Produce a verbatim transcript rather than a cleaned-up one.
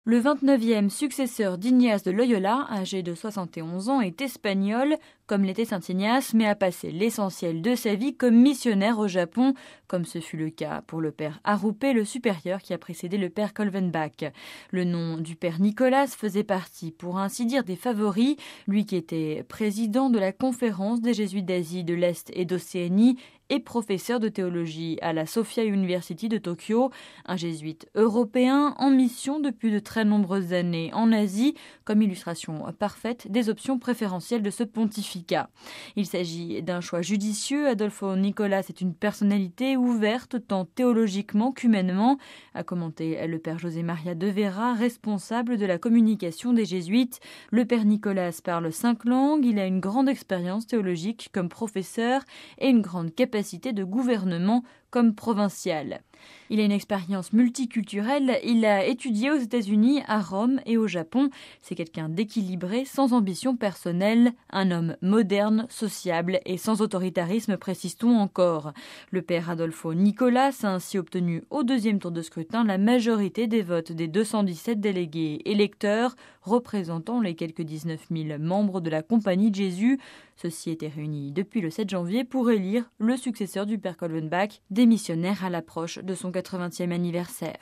Le vingt-neuvième successeur d'Ignace de Loyola, âgé de soixante et onze ans, est espagnol, comme l'était saint Ignace, mais a passé l'essentiel de sa vie comme missionnaire au Japon, comme ce fut le cas pour le père Arrupé, le supérieur qui a précédé le père Kolvenbach. Le nom du père Nicolas faisait partie, pour ainsi dire, des favoris, lui qui était président de la conférence des jésuites d'Asie, de l'Est et d'Océanie, et professeur de théologie à la Sophia University de Tokyo, un jésuite européen en mission depuis de très nombreuses années en Asie, comme illustration parfaite des options préférentielles de ce pontificat. Il s'agit d'un choix judicieux. Adolfo Nicolas est une personnalité ouverte tant théologiquement qu'humainement, a commenté le père José Maria de Vera, responsable de la communication des jésuites. Le père Nicolas parle cinq langues, il a une grande expérience théologique comme professeur et une grande capacité de gouvernement comme provincial. Il a une expérience multiculturelle, il a étudié aux États-Unis, à Rome et au Japon. C'est quelqu'un d'équilibré, sans ambition personnelle, un homme moderne, sociable et sans autoritarisme, précise-t-on encore. Le père Adolfo Nicolas a ainsi obtenu au deuxième tour de scrutin la majorité des votes des deux cent dix-sept délégués électeurs, représentant les quelques dix-neuf mille membres de la Compagnie de Jésus. Ceux-ci étaient réunis depuis le sept janvier pour élire le successeur du père Kolvenbach, démissionnaire à l'approche de son quatre-vingtième anniversaire.